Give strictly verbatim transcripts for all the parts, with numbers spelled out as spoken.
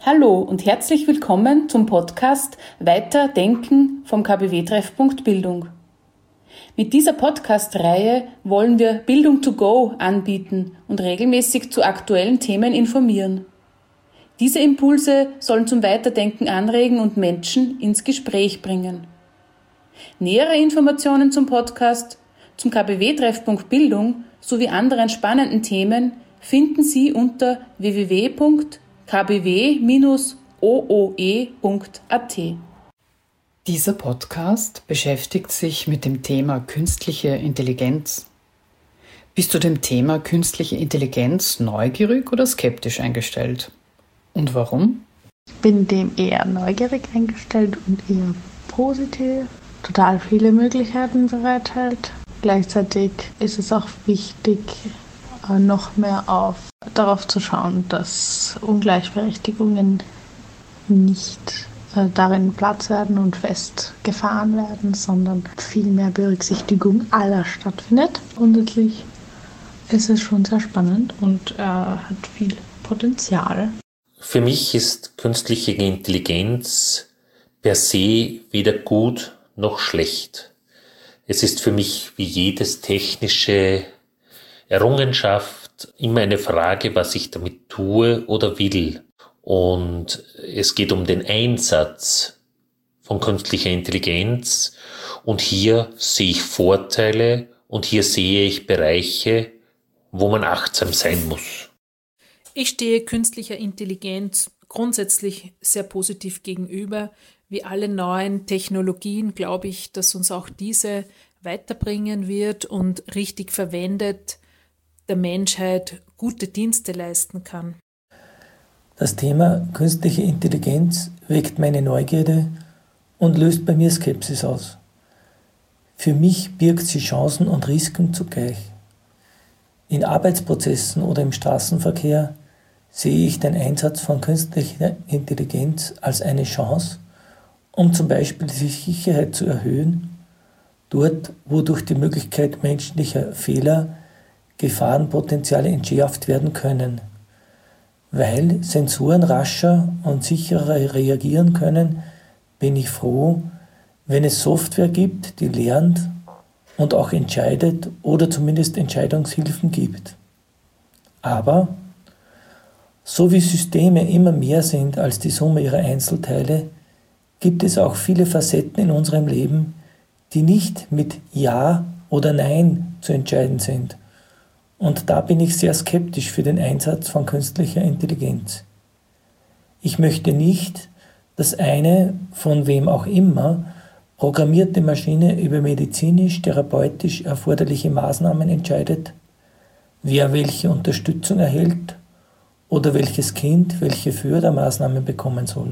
Hallo und herzlich willkommen zum Podcast Weiterdenken vom K B W-Treffpunkt Bildung. Mit dieser Podcast-Reihe wollen wir Bildung to go anbieten und regelmäßig zu aktuellen Themen informieren. Diese Impulse sollen zum Weiterdenken anregen und Menschen ins Gespräch bringen. Nähere Informationen zum Podcast, zum K B W-Treffpunkt Bildung sowie anderen spannenden Themen finden Sie unter w w w punkt k b w Bindestrich o o e punkt a t. Dieser Podcast beschäftigt sich mit dem Thema künstliche Intelligenz. Bist du dem Thema künstliche Intelligenz neugierig oder skeptisch eingestellt? Und warum? Ich bin dem eher neugierig eingestellt und eher positiv. Total viele Möglichkeiten bereithält. Gleichzeitig ist es auch wichtig, noch mehr auf, darauf zu schauen, dass Ungleichberechtigungen nicht äh, darin Platz werden und festgefahren werden, sondern viel mehr Berücksichtigung aller stattfindet. Grundsätzlich ist es schon sehr spannend und äh, hat viel Potenzial. Für mich ist künstliche Intelligenz per se weder gut noch schlecht. Es ist für mich wie jedes technische Errungenschaft immer eine Frage, was ich damit tue oder will. Und es geht um den Einsatz von künstlicher Intelligenz. Und hier sehe ich Vorteile und hier sehe ich Bereiche, wo man achtsam sein muss. Ich stehe künstlicher Intelligenz grundsätzlich sehr positiv gegenüber. Wie alle neuen Technologien glaube ich, dass uns auch diese weiterbringen wird und richtig verwendet der Menschheit gute Dienste leisten kann. Das Thema künstliche Intelligenz weckt meine Neugierde und löst bei mir Skepsis aus. Für mich birgt sie Chancen und Risiken zugleich. In Arbeitsprozessen oder im Straßenverkehr sehe ich den Einsatz von künstlicher Intelligenz als eine Chance, um zum Beispiel die Sicherheit zu erhöhen, dort, wo durch die Möglichkeit menschlicher Fehler Gefahrenpotenziale entschärft werden können. Weil Sensoren rascher und sicherer reagieren können, bin ich froh, wenn es Software gibt, die lernt und auch entscheidet oder zumindest Entscheidungshilfen gibt. Aber so wie Systeme immer mehr sind als die Summe ihrer Einzelteile, gibt es auch viele Facetten in unserem Leben, die nicht mit Ja oder Nein zu entscheiden sind. Und da bin ich sehr skeptisch für den Einsatz von künstlicher Intelligenz. Ich möchte nicht, dass eine, von wem auch immer, programmierte Maschine über medizinisch-therapeutisch erforderliche Maßnahmen entscheidet, wer welche Unterstützung erhält oder welches Kind welche Fördermaßnahmen bekommen soll.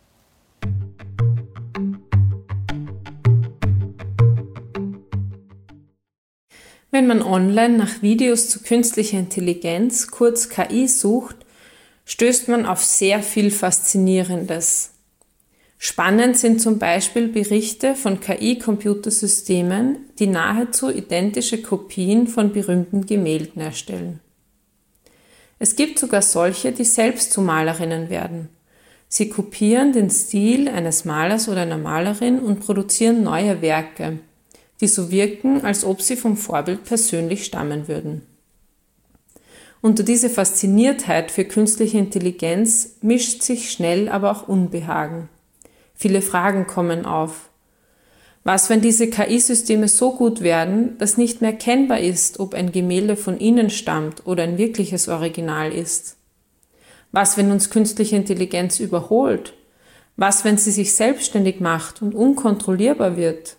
Wenn man online nach Videos zu künstlicher Intelligenz, kurz K I, sucht, stößt man auf sehr viel Faszinierendes. Spannend sind zum Beispiel Berichte von K I-Computersystemen, die nahezu identische Kopien von berühmten Gemälden erstellen. Es gibt sogar solche, die selbst zu Malerinnen werden. Sie kopieren den Stil eines Malers oder einer Malerin und produzieren neue Werke, die so wirken, als ob sie vom Vorbild persönlich stammen würden. Unter diese Fasziniertheit für künstliche Intelligenz mischt sich schnell aber auch Unbehagen. Viele Fragen kommen auf. Was, wenn diese K I-Systeme so gut werden, dass nicht mehr erkennbar ist, ob ein Gemälde von ihnen stammt oder ein wirkliches Original ist? Was, wenn uns künstliche Intelligenz überholt? Was, wenn sie sich selbstständig macht und unkontrollierbar wird?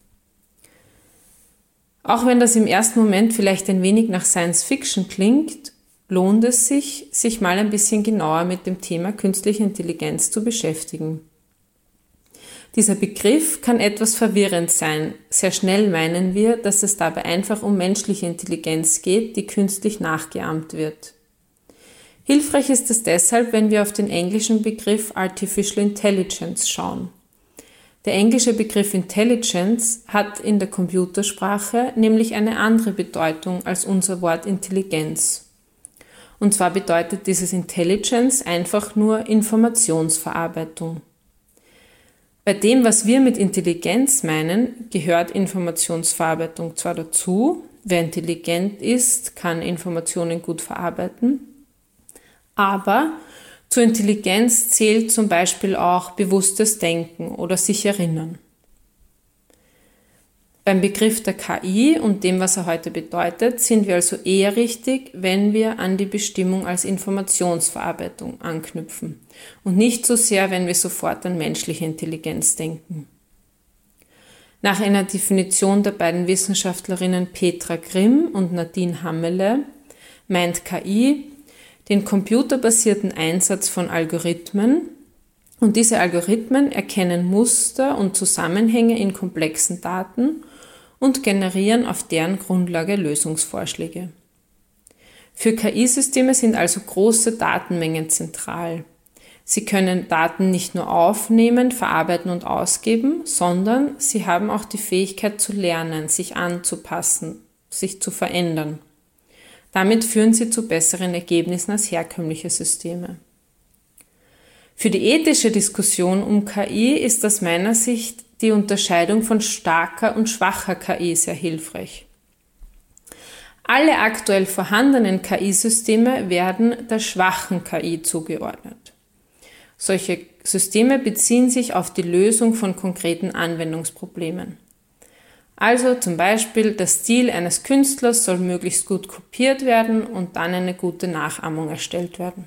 Auch wenn das im ersten Moment vielleicht ein wenig nach Science Fiction klingt, lohnt es sich, sich mal ein bisschen genauer mit dem Thema künstliche Intelligenz zu beschäftigen. Dieser Begriff kann etwas verwirrend sein. Sehr schnell meinen wir, dass es dabei einfach um menschliche Intelligenz geht, die künstlich nachgeahmt wird. Hilfreich ist es deshalb, wenn wir auf den englischen Begriff Artificial Intelligence schauen. Der englische Begriff Intelligence hat in der Computersprache nämlich eine andere Bedeutung als unser Wort Intelligenz. Und zwar bedeutet dieses Intelligence einfach nur Informationsverarbeitung. Bei dem, was wir mit Intelligenz meinen, gehört Informationsverarbeitung zwar dazu. Wer intelligent ist, kann Informationen gut verarbeiten. Aber zur Intelligenz zählt zum Beispiel auch bewusstes Denken oder sich erinnern. Beim Begriff der K I und dem, was er heute bedeutet, sind wir also eher richtig, wenn wir an die Bestimmung als Informationsverarbeitung anknüpfen und nicht so sehr, wenn wir sofort an menschliche Intelligenz denken. Nach einer Definition der beiden Wissenschaftlerinnen Petra Grimm und Nadine Hammele meint K I den computerbasierten Einsatz von Algorithmen, und diese Algorithmen erkennen Muster und Zusammenhänge in komplexen Daten und generieren auf deren Grundlage Lösungsvorschläge. Für K I-Systeme sind also große Datenmengen zentral. Sie können Daten nicht nur aufnehmen, verarbeiten und ausgeben, sondern sie haben auch die Fähigkeit zu lernen, sich anzupassen, sich zu verändern. Damit führen sie zu besseren Ergebnissen als herkömmliche Systeme. Für die ethische Diskussion um K I ist aus meiner Sicht die Unterscheidung von starker und schwacher K I sehr hilfreich. Alle aktuell vorhandenen K I-Systeme werden der schwachen K I zugeordnet. Solche Systeme beziehen sich auf die Lösung von konkreten Anwendungsproblemen. Also zum Beispiel, der Stil eines Künstlers soll möglichst gut kopiert werden und dann eine gute Nachahmung erstellt werden.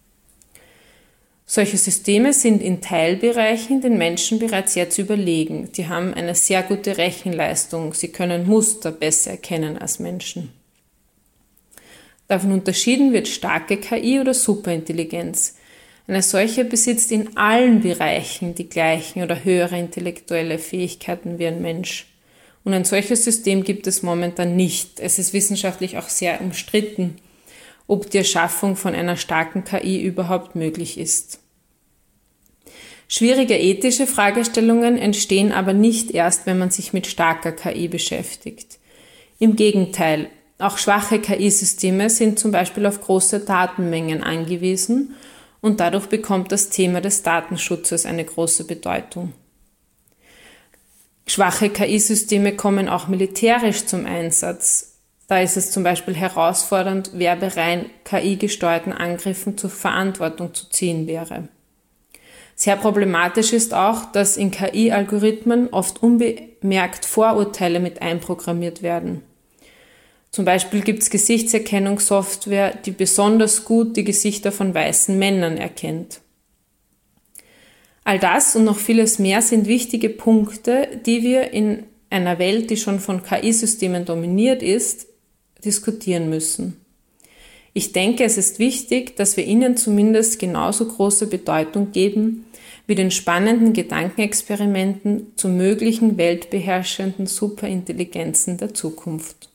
Solche Systeme sind in Teilbereichen den Menschen bereits jetzt überlegen. Die haben eine sehr gute Rechenleistung, sie können Muster besser erkennen als Menschen. Davon unterschieden wird starke K I oder Superintelligenz. Eine solche besitzt in allen Bereichen die gleichen oder höhere intellektuelle Fähigkeiten wie ein Mensch. Und ein solches System gibt es momentan nicht. Es ist wissenschaftlich auch sehr umstritten, ob die Erschaffung von einer starken K I überhaupt möglich ist. Schwierige ethische Fragestellungen entstehen aber nicht erst, wenn man sich mit starker K I beschäftigt. Im Gegenteil, auch schwache K I-Systeme sind zum Beispiel auf große Datenmengen angewiesen und dadurch bekommt das Thema des Datenschutzes eine große Bedeutung. Schwache K I-Systeme kommen auch militärisch zum Einsatz. Da ist es zum Beispiel herausfordernd, wer bei rein K I-gesteuerten Angriffen zur Verantwortung zu ziehen wäre. Sehr problematisch ist auch, dass in K I-Algorithmen oft unbemerkt Vorurteile mit einprogrammiert werden. Zum Beispiel gibt es Gesichtserkennungssoftware, die besonders gut die Gesichter von weißen Männern erkennt. All das und noch vieles mehr sind wichtige Punkte, die wir in einer Welt, die schon von K I-Systemen dominiert ist, diskutieren müssen. Ich denke, es ist wichtig, dass wir ihnen zumindest genauso große Bedeutung geben wie den spannenden Gedankenexperimenten zu möglichen weltbeherrschenden Superintelligenzen der Zukunft.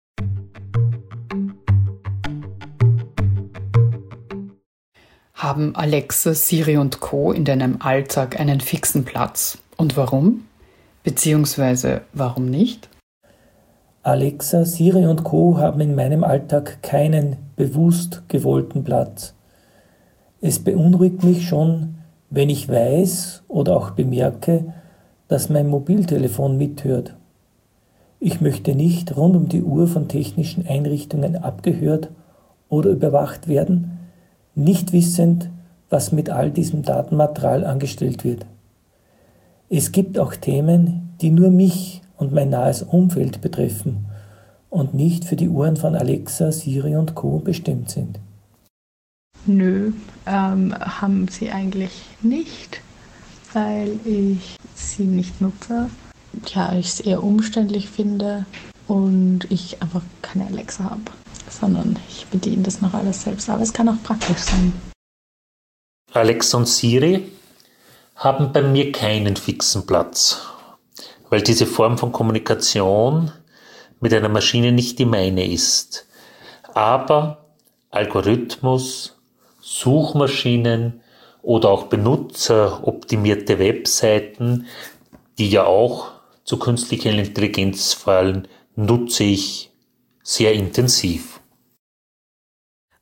Haben Alexa, Siri und Co. in deinem Alltag einen fixen Platz? Und warum? Beziehungsweise warum nicht? Alexa, Siri und Co. haben in meinem Alltag keinen bewusst gewollten Platz. Es beunruhigt mich schon, wenn ich weiß oder auch bemerke, dass mein Mobiltelefon mithört. Ich möchte nicht rund um die Uhr von technischen Einrichtungen abgehört oder überwacht werden, nicht wissend, was mit all diesem Datenmaterial angestellt wird. Es gibt auch Themen, die nur mich und mein nahes Umfeld betreffen und nicht für die Uhren von Alexa, Siri und Co. bestimmt sind. Nö, ähm, haben sie eigentlich nicht, weil ich sie nicht nutze. Ja, ich es eher umständlich finde und ich einfach keine Alexa habe, sondern ich bediene das noch alles selbst. Aber es kann auch praktisch sein. Alexa und Siri haben bei mir keinen fixen Platz, weil diese Form von Kommunikation mit einer Maschine nicht die meine ist. Aber Algorithmus, Suchmaschinen oder auch benutzeroptimierte Webseiten, die ja auch zu künstlicher Intelligenz fallen, nutze ich sehr intensiv.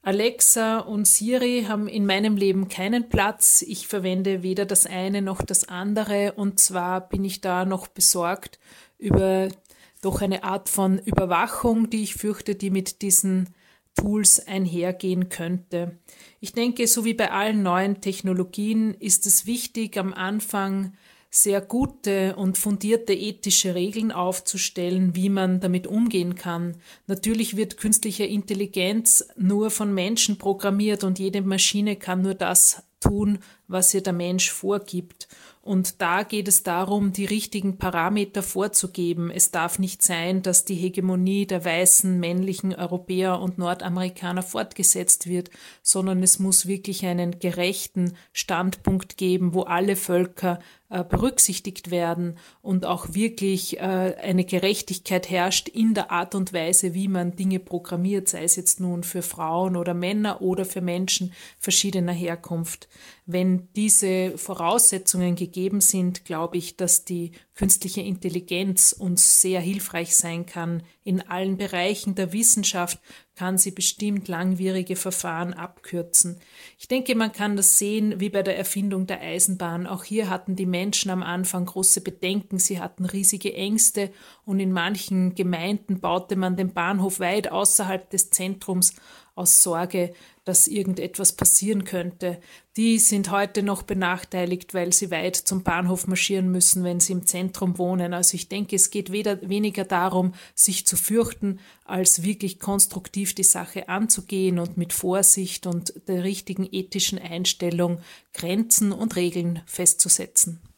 Alexa und Siri haben in meinem Leben keinen Platz. Ich verwende weder das eine noch das andere und zwar bin ich da noch besorgt über doch eine Art von Überwachung, die ich fürchte, die mit diesen Tools einhergehen könnte. Ich denke, so wie bei allen neuen Technologien ist es wichtig, am Anfang sehr gute und fundierte ethische Regeln aufzustellen, wie man damit umgehen kann. Natürlich wird künstliche Intelligenz nur von Menschen programmiert und jede Maschine kann nur das tun, was ihr der Mensch vorgibt. Und da geht es darum, die richtigen Parameter vorzugeben. Es darf nicht sein, dass die Hegemonie der weißen, männlichen Europäer und Nordamerikaner fortgesetzt wird, sondern es muss wirklich einen gerechten Standpunkt geben, wo alle Völker äh, berücksichtigt werden und auch wirklich äh, eine Gerechtigkeit herrscht in der Art und Weise, wie man Dinge programmiert, sei es jetzt nun für Frauen oder Männer oder für Menschen verschiedener Herkunft. Wenn diese Voraussetzungen gegeben sind, glaube ich, dass die künstliche Intelligenz uns sehr hilfreich sein kann. In allen Bereichen der Wissenschaft kann sie bestimmt langwierige Verfahren abkürzen. Ich denke, man kann das sehen wie bei der Erfindung der Eisenbahn. Auch hier hatten die Menschen am Anfang große Bedenken, sie hatten riesige Ängste und in manchen Gemeinden baute man den Bahnhof weit außerhalb des Zentrums aus Sorge, dass irgendetwas passieren könnte. Die sind heute noch benachteiligt, weil sie weit zum Bahnhof marschieren müssen, wenn sie im Zentrum wohnen. Also ich denke, es geht weder, weniger darum, sich zu fürchten, als wirklich konstruktiv die Sache anzugehen und mit Vorsicht und der richtigen ethischen Einstellung Grenzen und Regeln festzusetzen.